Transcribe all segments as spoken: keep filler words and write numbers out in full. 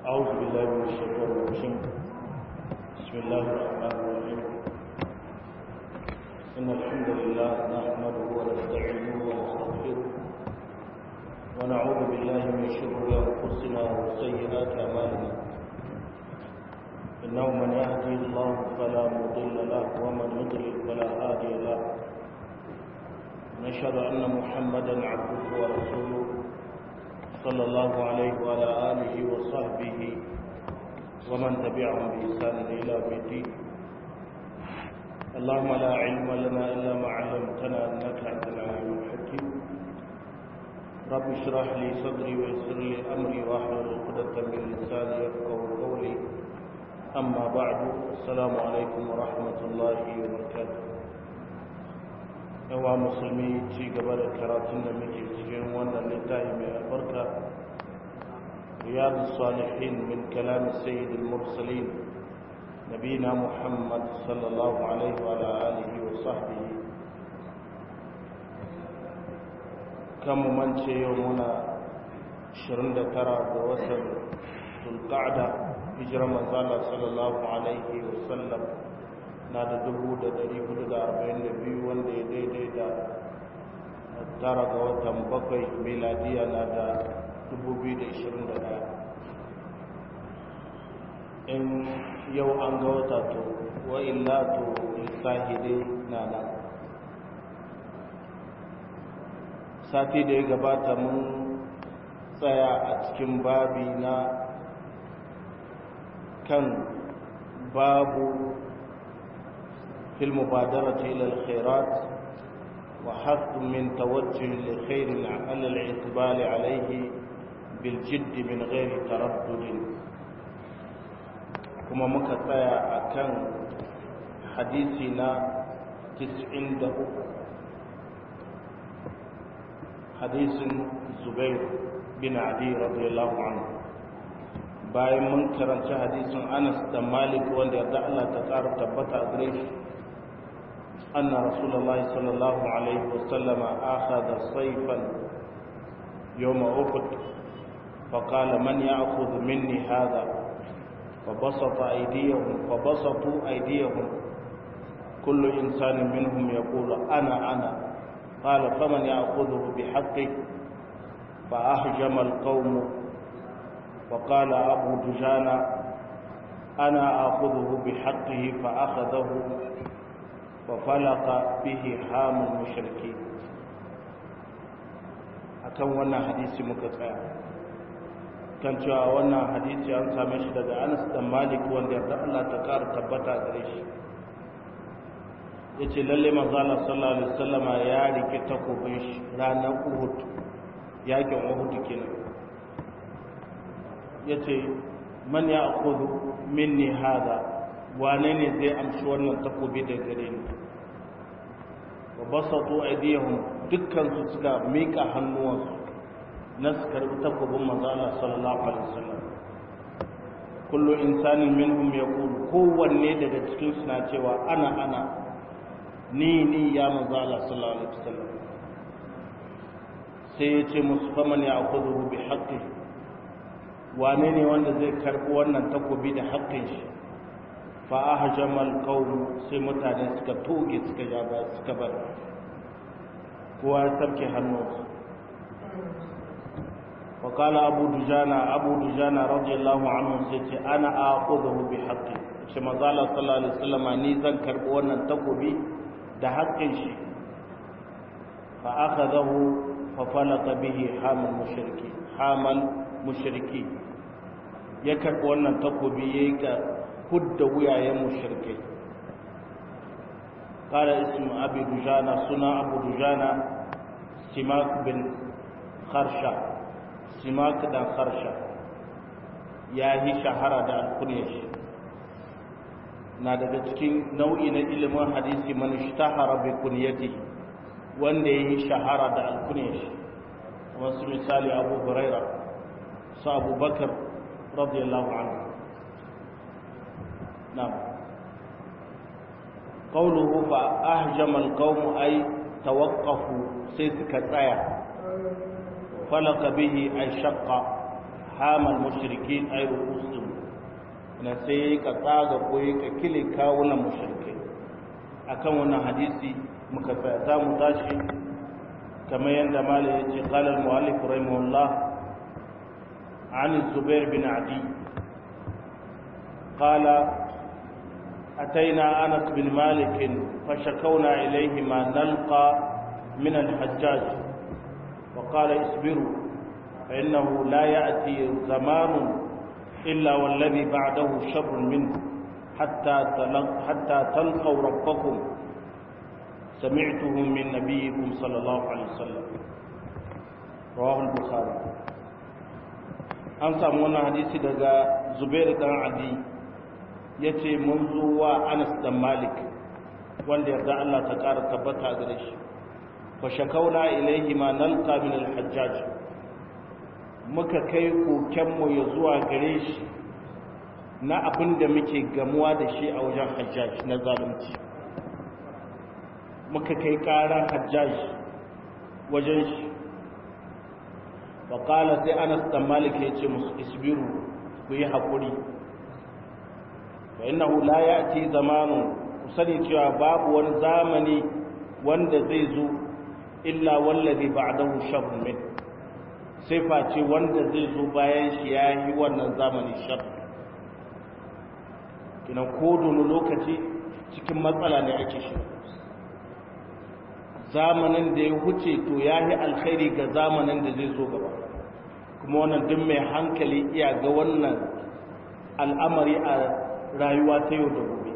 أعوذ بالله من الشيطان الرجيم بسم الله الرحمن الرحيم إن الحمد لله نحمده ونستعينه ونستغفره ونعوذ بالله من شرور أنفسنا وسيئات أعمالنا إنه من يهدي الله فلا مضل له ومن يضلل فلا هادي له نشهد أن محمدا عبده ورسوله صلى الله عليه وعلى آله وصحبه ومن تبعهم بإحسان إلى يوم الدين اللهم لا علم لنا إلا ما علمتنا إنك أنت العليم الحكيم رب اشرح لي صدري ويسر لي أمري واحلل عقدة من لساني يفقهوا قولي أما بعد السلام عليكم ورحمة الله وبركاته yawa musulmi ci gaba da karatun da muke cikin wannan littafi mai albarka riyadus salihin min kalam sayyidil mursalin nabina muhammad sallallahu alaihi wa alihi wa sahbihi kan mu mance yau muna ashirin da tara ga watan zulqa'da hijirar manzo Allah sallallahu alaihi wa sallam na da dubu da dari hudu da arba'in da biyu wanda ya daidai da tara ga watan bakwai miladiya na da dubu biyu da ishirin da daya. In yau an ga wata to wa illa to lissahi dai na nan. Sati da ya gabata mun tsaya a cikin babi na kan babu في المبادرة إلى الخيرات وحث من توجه لخير على الاعتبار عليه بالجد من غير تردد كما مكتايا أكن حديثنا تسعين دقيقة حديث زبير بن عدي رضي الله عنه bayan mun karanta hadisin Anas da Malik wanda yarda Allah ta ƙara tabbata a gare shi أن رسول الله صلى الله عليه وسلم أخذ صيفا يوم أحد فقال من يأخذ مني هذا فبسط أيديهم فبسطوا أيديهم كل إنسان منهم يقول أنا أنا قال فمن يأخذه بحقه فأهجم القوم وقال أبو دجانة أنا آخذه بحقه فأخذه وفلق به حام المشركين akan wannan hadisi muka tsaya kan cewa wannan hadisi an same shi daga Anas da Malik wanda yarda Allah ta kara tabbata gare shi yace lalle manzo Allah sallallahu alaihi wasallama ya rike takobin shi ranar Uhud yakin Uhud kenan yace man ya'khudhu minni hada wane ne zai amshi wannan takobi da gare ni wa basatu aydihum dukkan su suka mika hannuwansu na su karbi takobin manzo Allah sallallahu alaihi wasallam kullu insanin minhum yaqulu kowanne daga cikin su na cewa ana ana ni ni ya manzo Allah sallallahu alaihi wasallam sai ya ce musu faman ya'khudhu bi haqqihi wane ne wanda zai karbi wannan takobi da haƙƙin shi fa'ahajamal qawm sai mutane suka toge suka yaba suka bar kowa ya sarke hannunsa wa qala abu dujana abu dujana radiyallahu anhu sai ce ana aqudhu bi haqqi shi manzo Allah sallallahu alaihi wasallam ni zan karbi wannan takobi da haƙƙin shi fa akhadahu fa falaqa bihi hamal mushriki hamal mushriki ya karbi wannan takobi yayi ka hudda wuyayen mushrikai qala ismu abi dujana suna abu dujana simak bin kharsha simak dan kharsha ya yi shahara da alkunyashi na daga cikin nau'i na ilimin hadisi man ishtahara bi kunyatihi wanda ya yi shahara da alkunyashi wasu misali abu huraira su abu bakar radiyallahu anhu نعم قوله فأهجم القوم أي توقفوا سيسك تايا فلق به أي شق ashamal mushrikin ay ru'usum na sai ka tsaga koyi ka kile kawunan mushrikai akan wannan hadisi muka tsaya za mu tashi kamar yadda malai ya ce qala al-mu'allif rahimahullah an Zubair bin Adi qala أتينا أنس بن مالك فشكونا إليه ما نلقى من الحجاج وقال اصبروا فإنه لا يأتي زمان إلا والذي بعده شر منه حتى حتى تلقوا ربكم سمعته من نبيكم صلى الله عليه وسلم رواه البخاري. أنسى من حديث دقا زبير بن عدي ya ce mun zo wa Anas dan Malik wanda yarda Allah ta ƙara tabbata gare shi fa shakauna ilaihi ma nalqa min al-hajjaj muka kai kokenmu ya zuwa gare shi na abin da muke gamuwa da shi a wajen hajjaj na zalunci muka kai ƙaran hajjaj wajen shi wa qala sai Anas dan Malik ya ce musu isbiru ku yi haƙuri fa innahu la ya'ti zamanun kusani cewa babu wani zamani wanda zai zo illa wallazi ba'dahu sharrun min sai face wanda zai zo bayan shi yayi wannan zamani shar kina kodon lokaci cikin matsala ne ake shi zamanin da ya huce to yayi alkhairi ga zamanin da zai zo gaba kuma wannan duk mai hankali iya ga wannan al'amari a rayuwa ta yau da gobe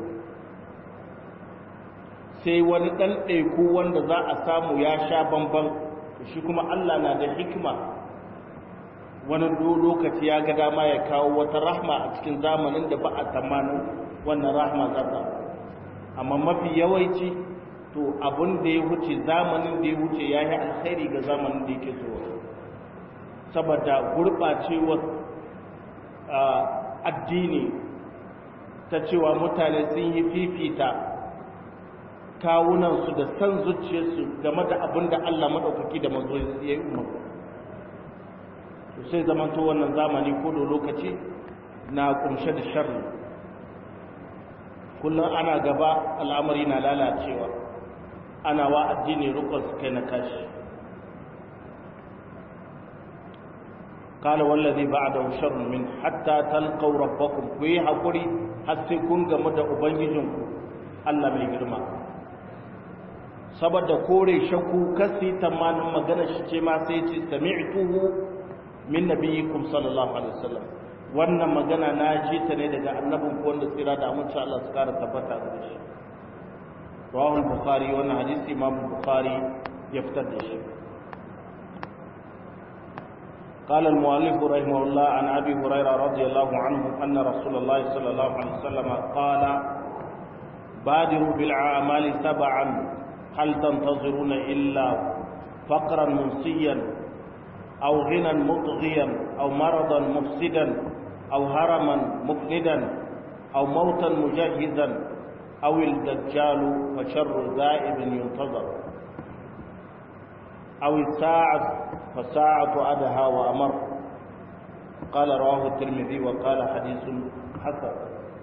sai wani ɗan ɗaiku wanda za a samu ya sha bamban shi kuma Allah na da hikima wani lokaci ya ga dama ya kawo wata rahma a cikin zamanin da ba a tsammanin wannan rahma za ta amma mafi yawanci to abin da ya wuce zamanin da ya wuce ya yi alkhairi ga zamanin da yake zuwa saboda gurɓacewar addini ta cewa mutane sun yi fifita kawunansu da san zuciyarsu game da abin da Allah maɗaukaki da manzo ya yi umar sai zamanto wannan zamani ko da lokaci na kunshe da sharri kullum ana gaba al'amari na lalacewa ana wa addini rukun su kai na kashi قال والذي بعده شر من حتى تلقوا ربكم كوي حقري حتى كن game da ubangijinku Allah mai girma saboda kore shakku kasi tamanin magana shi ce ma sai ce sami'tuhu min nabiyikum sallallahu alaihi wasallam wannan magana na ji ta ne daga annabin ku wanda tsira da amince Allah su kara tabbata da shi rawahu al-bukhari wannan hadisi imam bukhari ya fitar da shi قال المؤلف رحمه الله عن أبي هريرة رضي الله عنه أن رسول الله صلى الله عليه وسلم قال بادروا بالأعمال سبعا هل تنتظرون إلا فقرا منسيا أو غنى مطغيا أو مرضا مفسدا أو هرما مفندا أو موتا مجهزا أو الدجال فشر ذائب ينتظر أو الساعة فساعة أدهى وأمر قال رواه الترمذي وقال حديث حسن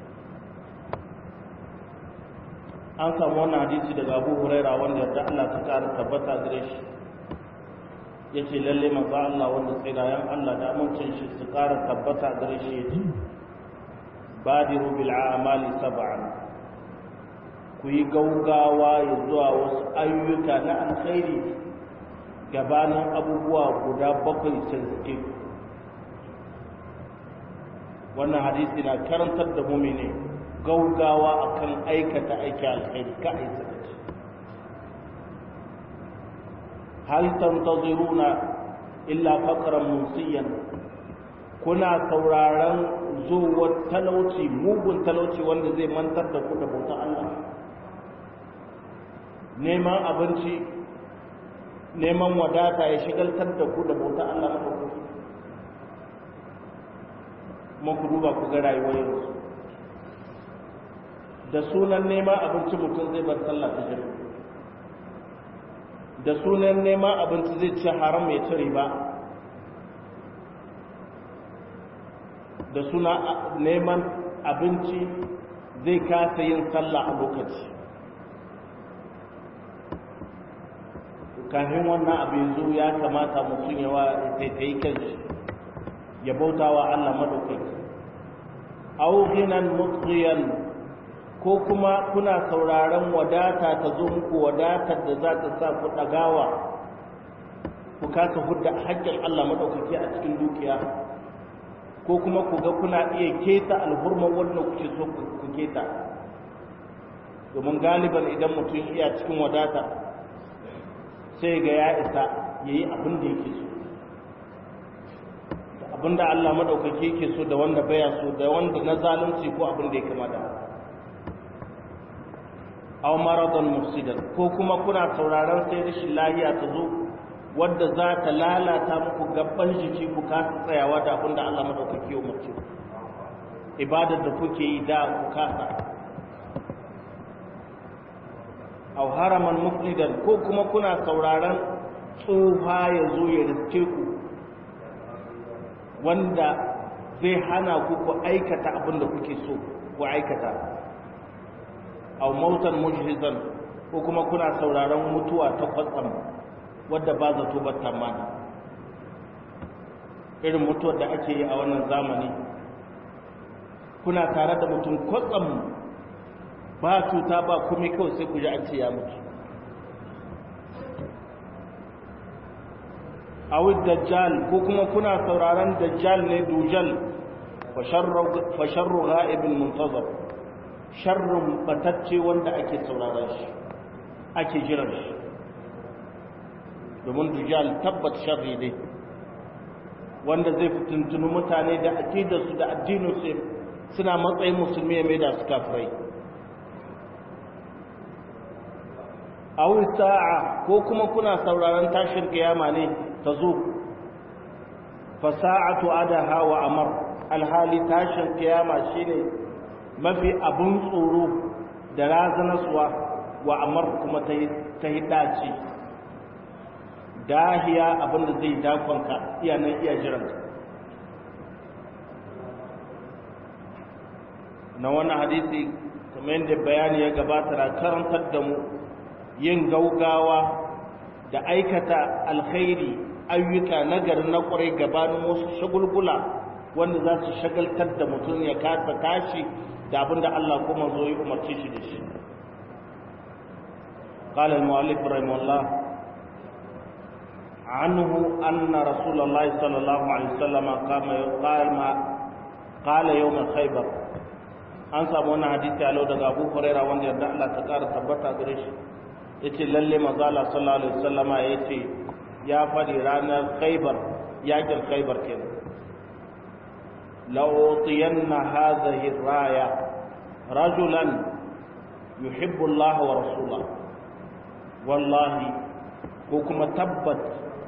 an samu wannan hadisi daga Abu Huraira wanda da Allah ta kara tabbata gare shi yace lalle manzo Allah wanda tsirayen Allah da amincin shi su kara tabbata gare shi yace badiru bil a'mali sab'an ku yi gaugawa ya zuwa wasu ayyuka na alkhairi gabanin abubuwa guda bakwai sun suke wannan hadisi na karantar da mumini gaugawa akan aikata aiki alkhairi ka aikata hal tantaziruna illa faqran musiyan kuna sauraron zuwar talauci mugun talauci wanda zai mantar da ku da bautar Allah neman abinci neman wadata ya shigaltar da ku da bautar Allah maɗaukaki kuma ku duba ku ga rayuwar yanzu da sunan neman abinci mutum zai bar sallah ta jami'a da sunan neman abinci zai ci haram ya ci riba da suna neman abinci zai kasa yin sallah a lokaci. kafin wannan abin zo ya kamata mutum yawa taitayi kanshi ya bauta wa Allah madaukaki. aw ghinan mutghiyan ko kuma kuna sauraron wadata ta zo muku wadatar da za ta sa ku dagawa ku kasa hudda haƙƙin Allah madaukaki a cikin dukiya, ko kuma ku ga kuna iya keta alhurman wanda kuke so ku keta. domin galiban idan mutum iya cikin wadata sai ga ya isa yayi abin da yake so, abinda Allah madaukaki yake so da wanda baya so, da wanda na zalunci ko abin da ya kamata. aw maradan mufsidan ko kuma kuna sauraron sai rashin lahiya ta zo wadda za ta lalata muku gaban jiki ku kasa tsayawa da abinda Allah madaukaki ya umarce ku, ibadar da kuke yi da ku kasa. aw haraman mufsidan ko kuma kuna sauraron tsoha ya zo ya riske ku wanda zai hana ku ku aikata abin da kuke so ku aikata. aw mautan mujhizan ko kuma kuna sauraron mutuwa ta kwatsam wadda ba zato ba tamani, irin mutuwar da ake yi a wannan zamani. kuna tare da mutum kwatsam ba cuta ba kuma kawai sai ku ji an ce ya mutu. awi dajjal ko kuma kuna sauraron dajjal ne dujal fa sharru ghaibin muntazar, sharrun batacce wanda ake sauraron shi ake jiran shi. domin dujjal tabbat sharri ne wanda zai fitintunu mutane da aqidarsu da addininsu suna matsayin musulmi ya maida su kafirai. aw sa'a ko kuma kuna sauraron tashin kiyama ne ta zo, fa sa'atu adaha wa amar, alhali tashin kiyama shine mafi abun tsoro da razanaswa, wa amar kuma ta hidaci dahiya abinda zai dakonka iya nan iya jiranka. na wannan hadisi kamar yadda bayani ya gabata na karantar da mu yin gaugawa da aikata alkhairi, ayyuka nagari na kwarai gabanin wasu shagulgula wanda za su shagaltar da mutum ya kasa tashi da abinda Allah kuma zo yi umarci shi da shi. قال المؤلف رحمه الله عنه أن رسول الله صلى الله عليه وسلم قال ما قال يوم خيبر. an samu wannan hadisi a daga Abu Hurairah wanda yarda Allah ta ƙara tabbata gare shi, yace lalle manzo Allah sallallahu alaihi wasallama yace ya fadi ranar Khaibar, yakin Khaibar kenan, la utiyanna hadhihi raya rajulan yuhibbu Allah wa rasulahu, wallahi ko kuma tabbat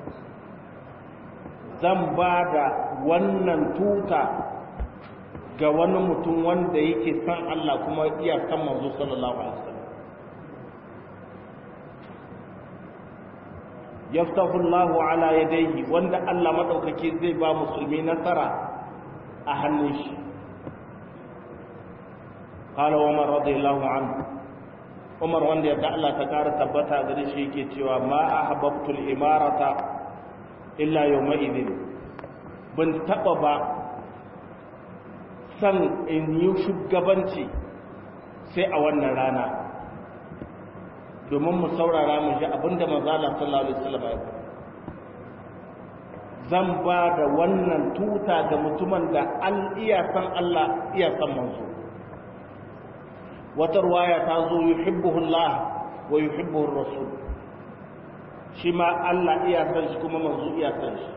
zan bada wannan tuta ga wani mutum wanda yake san Allah kuma iya san manzo sallallahu alaihi wasallam. yaftahu Allahu ala yadayhi, wanda Allah madaukake zai ba musulmi nasara a hannun shi. qala Umar radiyallahu anhu, Umar wanda ya Allah ta kara tabbata gare shi yake cewa ma ahbabtul imarata illa yawma idin, ban taba ba san in yi shugabanci sai a wannan rana. domin mu saurara mu ji abinda manzo Allah sallallahu alaihi wasallam ya faɗa, zan ba da wannan tuta ga mutumin da al iya san Allah iya san manzo. wata ruwaya ta zo yuhibbuhu Allah wa yuhibbuhu ar-rasul, shi ma Allah iya san shi kuma manzo iya san shi,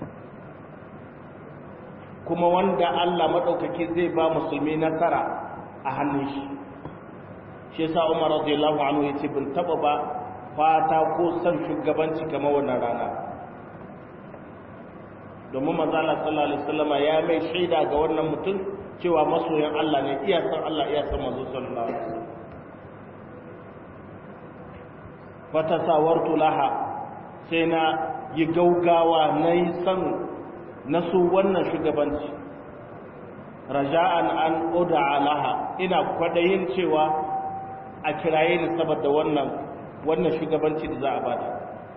kuma wanda Allah madaukake zai ba musulmi nasara a hannun shi. shi yasa Umar radiyallahu anhu yace bin taba ba fata ko san shugabanci kamar wannan rana, domin manzo Allah sallallahu alaihi wasallam ya mai shaida ga wannan mutum cewa masoyan Allah ne, iya san Allah iya san manzo sallallahu alaihi wasallam. fatasawartu laha, sai na yi gaugawa na yi san na so wannan shugabanci. raja'an an ud'a laha, ina kwadayin cewa a kiraye ni saboda wannan wannan shugabanci da za a bada.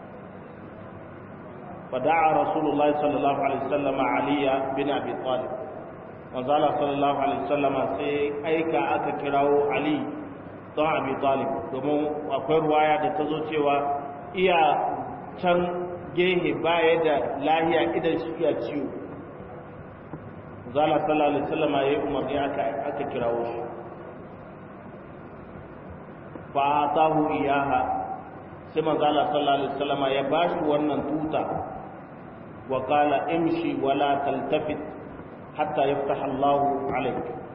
fada'a rasulullahi sallallahu alaihi wasallam aliya bin abi talib, manzo Allah sallallahu alaihi wasallam sai aika aka kirawo ali don abi talib, domin akwai ruwaya da ta zo cewa iya can gehe baya da lahiya idan shi iya ciwo. zala sallallahu alaihi wasallam ya umarni aka aka kirawo shi, fa atahu iyaha, sai manzo Allah sallallahu alaihi wasallam ya bashi wannan tuta, wa qala imshi wala taltafit hatta yaftaha Allahu alayk,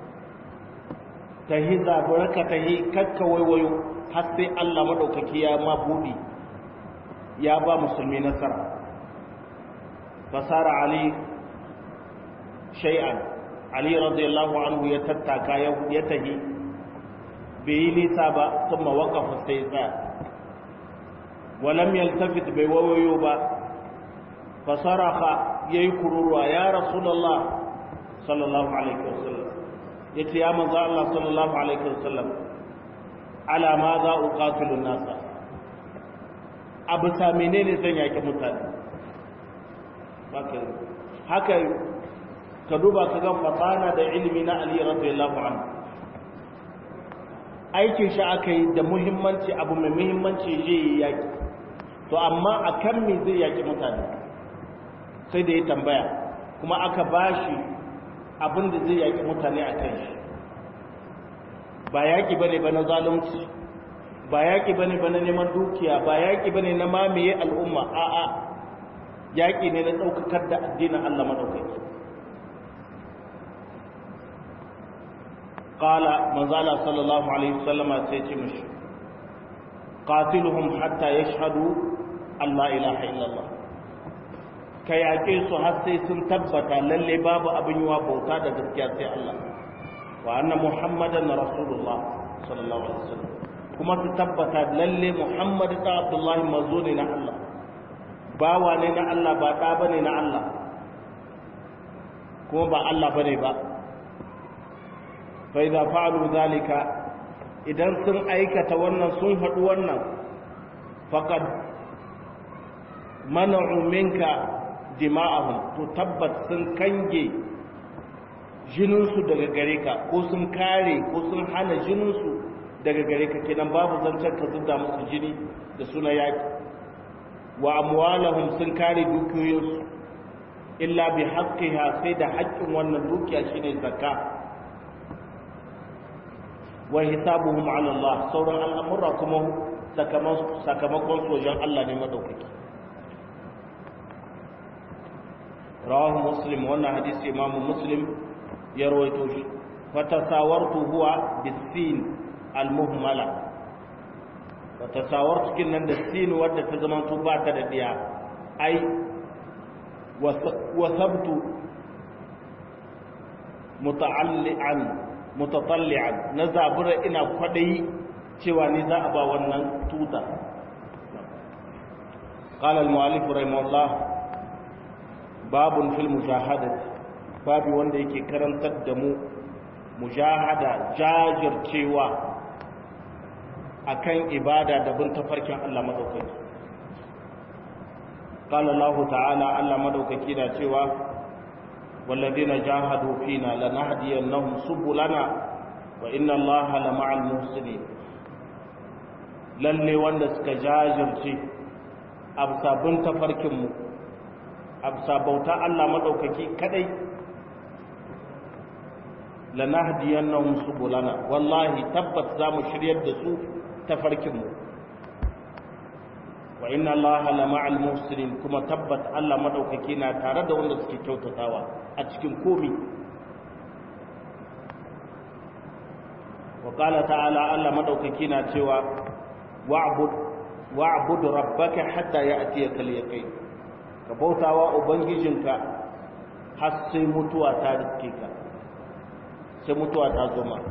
tahiza baraka tahi kakka waiwayo har sai Allah madaukaki ya ma budi ya ba musulmi nasara. fasara ali shay'an, ali radiyallahu anhu ya tattaka ya tahi bai yi nisa ba, kuma waqafa sai tsaya, walam yaltafit bai wawayo ba. fasaraha yayi kururuwa, ya rasulullah sallallahu alaihi wasallam, yace ya manzo Allah sallallahu alaihi wasallam, ala ma za uqatilu nasa, abu sa menene zan yake mutane. haka ka duba ka ga fatana da ilimi na Ali radiyallahu anhu, aikin shi aka yi da muhimmanci, abu mai muhimmanci zai yi yaki, to amma akan me zai yaki mutane sai da ya tambaya, kuma aka bashi abin da zai yaki mutane a kan shi. ba yaki bane ba na zalunci, ba yaki bane ba na neman dukiya, ba yaki bane na mamaye al'umma, a'a yaki ne na daukakar da addinin Allah madaukaki. qala manzala sallallahu alaihi wasallam sai ce mishi, qatiluhum hatta yashhadu an la ilaha illallah, ka yaƙe su har sai sun tabbata lalle babu abin yiwa bauta da gaskiya sai Allah, wa anna muhammadan rasulullah sallallahu alaihi wasallam, kuma su tabbata lalle muhammad da abdullahi manzo ne na Allah, bawa ne na Allah, ba ɗa bane na Allah, kuma ba Allah bane ba. fa idza fa'alu zalika, idan sun aikata wannan, sun haɗu wannan, faqad mana'u minka dima'ahum, to tabbat sun kange jininsu daga gare ka, ko sun kare ko sun hana jininsu daga gare ka, kenan babu zancen ka zubda musu jini da suna yaki. wa amwalahum, sun kare dukiyoyinsu, illa bi haqqiha, sai da haƙƙin wannan dukiya shine zakka. wa hisabuhum ala Allah, sauran al'amura kuma sakamakon sojan Allah ne madaukaki. rawahu muslim, wannan hadisi imamu muslim ya rawaito shi. fatasawartu huwa bisin al-muhmala, fatasawartu kin nan da sin wadda ta zama to ba ta da diya, ai wasabtu muta'alli'an mutatalli'an, na zabura ina kwadayi cewa ni za a ba wannan tuta. qala al-mu'allif rahimahullah, babun fil mujahadati, babu wanda yake karantar da mu mujahada, jajircewa akan ibada da bin tafarkin Allah madaukaki. qala Allah ta'ala, Allah madaukaki da cewa والذين جاهدوا فينا لنهدينهم سبلنا وإن الله لمع المحسنين, lalle wanda suka jajirce absa bin tafarkinmu, absa bauta Allah madaukaki kadai, lanahdiyannahum subulana, wallahi tabbat zamu shiryar da su tafarkinmu, wa inna Allaha lama'al muhsinin, kuma tabbat Allah madaukaki na tare da wanda suke kyautatawa a cikin komi. wa qala ta'ala, Allah madaukaki na cewa wa'bud wa'bud rabbaka hatta ya'tiyaka al-yaqin, ka bautawa ubangijinka har sai mutuwa ta riske ka, sai mutuwa ta zo ma.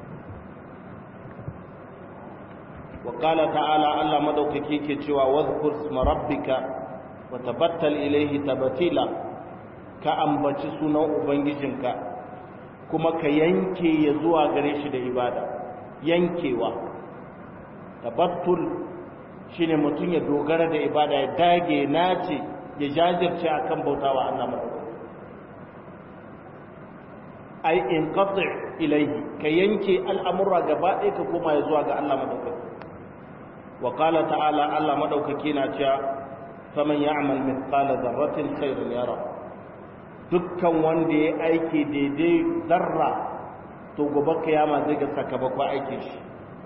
wa qala ta'ala, Allah madaukaki ke cewa wadhkur isma rabbika wa tabattal ilayhi tabtila, ka ambaci sunan ubangijinka kuma ka yanke ya zuwa gare shi da ibada. Yankewa tabattul shine mutum ya dogara da ibada, ya dage nace ya jajirce akan bautawa Allah madaukaki. ai inqati ilayhi ka yanke al'amura gaba ɗaya ka koma ya zuwa ga Allah madaukaki. wa qala ta'ala Allah madaukaki na cewa faman ya'mal mithqala dharratin khairan yara, dukkan wanda ya aiki daidai zarra to gobe kiyama zai ga sakamakon aikin shi.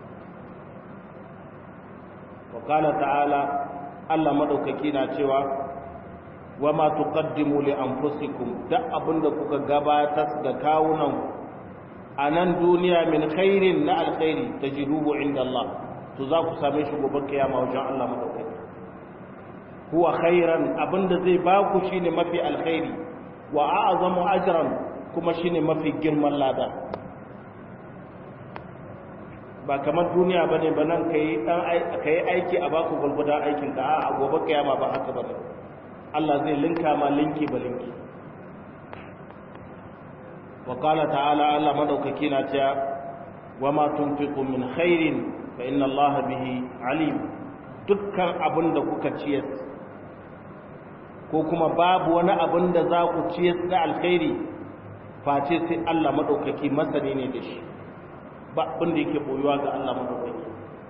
wa qala ta'ala Allah madaukaki na cewa wa ma tuqaddimu li anfusikum, da abinda kuka gabatar da kawunan a nan duniya min khairin na alkhairi tajiduhu inda Allah, to za ku same shi gobe kiyama wajen Allah madaukaki. huwa khairan, abinda zai ba ku shine mafi alkhairi, wa a'zamu ajran, kuma shine mafi girman lada. ba kamar duniya bane ba nan kai dan kai aiki a baku gulgudan aikin ka, a gobe kiyama ba haka bane. Allah zai linka ma linki ba linki. wa qala ta'ala Allah madaukaki na cewa wa ma tunfiqu min khairin fa inna Allah bihi alim, dukkan abin da kuka ciyar ko kuma babu wani abin da za ku ciyar da alkhairi face sai Allah madaukaki masani ne da shi, ba abin da yake boyuwa ga Allah madaukaki.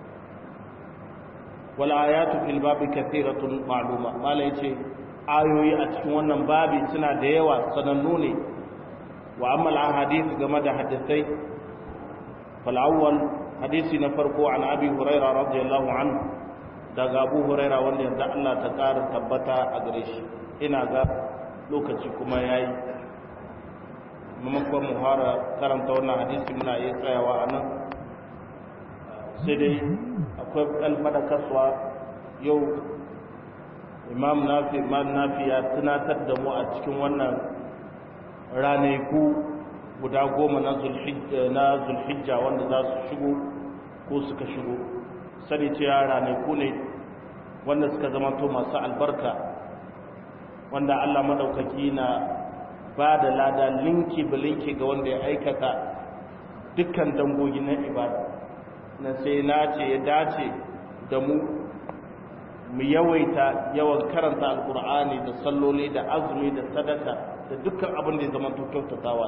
wal ayatu fil babi kathiratun ma'luma, mala yace ayoyi a cikin wannan babi suna da yawa sanannu ne. wa amma al-ahadith game da hadisai, fal awwal hadisi na farko an abi hurairah radiyallahu anhu, daga abu hurairah wanda yadda Allah ta ƙara tabbata a gare shi. ina ga lokaci kuma yayi, mamakon muhara karanta wannan hadisi muna iya tsayawa a nan, sai dai akwai alfadakarwa yau. imam nafi imam nafi ya tunatar da mu a cikin wannan ranaku guda goma na zulhijja na zulhijja wanda za su shigo ko suka shigo. sani cewa ranaku ne wanda suka zama to masu albarka, wanda Allah madaukaki na ba da lada linki bilinki ga wanda ya aikata dukkan dangogi na ibada. na sai na ce ya dace da mu mu yawaita yawan karanta alkur'ani da salloli da azumi da sadaka da dukkan abin da ya zama kyautatawa.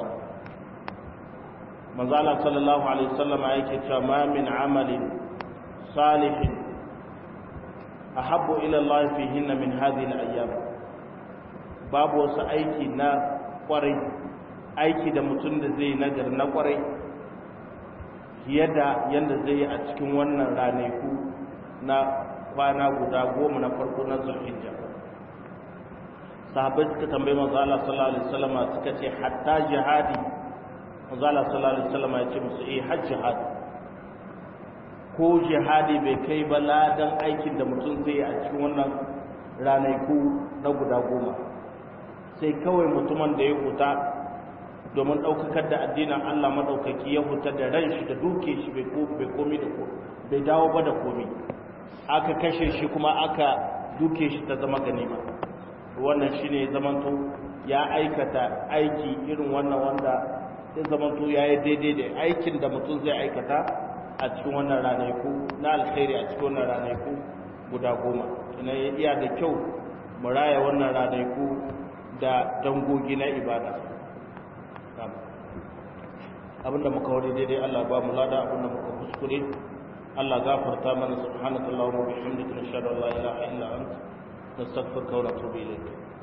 manzo Allah sallallahu alaihi wasallam yake cewa ma min amalin salihin ahabbu ila Allah fihinna min hadhihi al-ayyam, babu wasu aiki na kwarai, aiki da mutum da zai nagari na kwarai fiye da yanda zai yi a cikin wannan ranaku na kwana guda goma na farko na zulhijja. sahabbai suka tambayi manzo Allah sallallahu alaihi wasallam suka ce hatta jihadi. manzo Allah sallallahu alaihi wasallam ya ce musu eh har jihadi, ko jihadi bai kai ba ladan aikin da mutum zai yi a cikin wannan ranaku na guda goma, sai kawai mutumin da ya huta domin ɗaukakar da addinin Allah maɗaukaki, ya huta da ran shi da duke shi bai komi da ko bai dawo ba da komi, aka kashe shi kuma aka duke shi ta zama ganima. wannan shine zamanto ya aikata aiki irin wannan wanda ya zamanto ya yi daidai da aikin da mutum zai aikata a cikin wannan ranaku na alkhairi, a cikin wannan ranaku guda goma. ina iya da kyau mu raya wannan ranaku da dangogi na ibada. abinda muka wari daidai Allah ba mu lada, abinda muka kuskure Allah gafarta mana. subhanakallahumma wa bihamdika nashhadu an la ilaha illa anta nastaghfiruka wa natubu ilayk.